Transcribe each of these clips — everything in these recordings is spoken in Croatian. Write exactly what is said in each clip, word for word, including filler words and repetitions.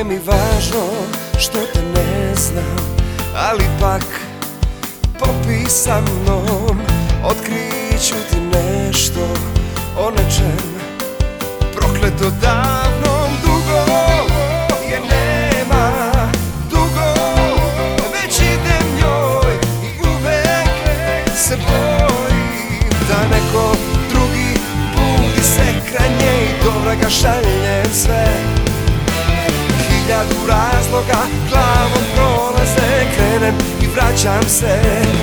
mi važno što te ne znam, ali pak popij sa mnom, otkrit ću ti nešto o nečem prokleto davnom. Dugo je nema, dugo već idem njoj i uvek se bojim da neko drugi budi se kraj nje i dobra ga šaljem sve. Hiljadu razloga glavom prolaze, krenem i vraćam se.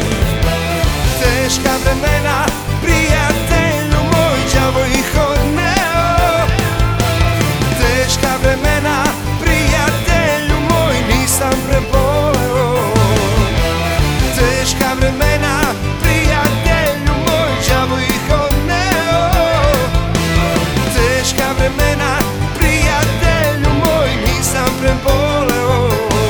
Teška vremena, prijatelju moj, đavo ih odneo. Teška vremena, prijatelju moj, nisam preboleo. Teška vremena, prijatelju moj, đavo ih odneo. Teška vremena, prijatelju moj, nisam preboleo.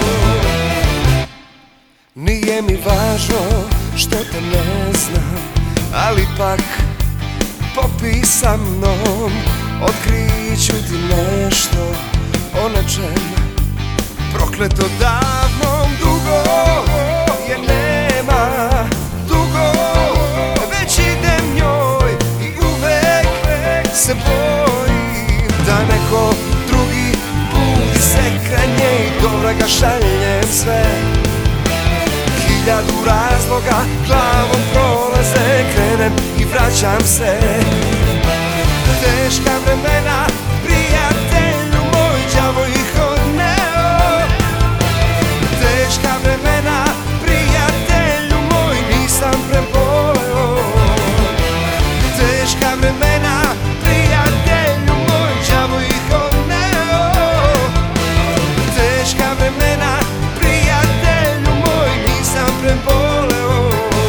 Nije mi važno što te ne znam, ali pak popij sa mnom, otkrit ću ti nešto o nečem prokleto davnom. Dugo je nema, dugo već idem njoj i uvek se bojim da neko drugi budi se kraj nje i dobra ga šaljem sve. Hiljadu razloga glavom prolaze, krenem i vraćam se. Teška vremena, prijatelju moj, đavo ih odneo. Teška vremena, prijatelju moj, nisam preboleo. Teška vremena, prijatelju moj, đavo ih odneo. Teška vremena, prijatelju moj, nisam preboleo.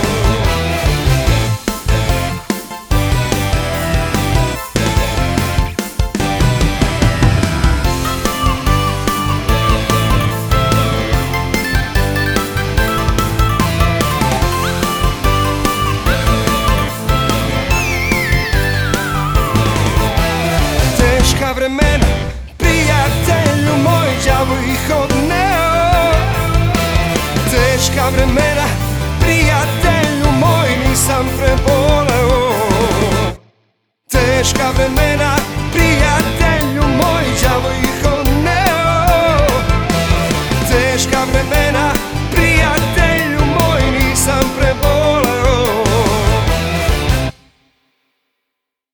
Teška vremena, prijatelju moj, đavo ih odneo. Teška vremena, prijatelju moj, nisam preboleo. Teška vremena, prijatelju moj, đavo ih odneo. Teška vremena,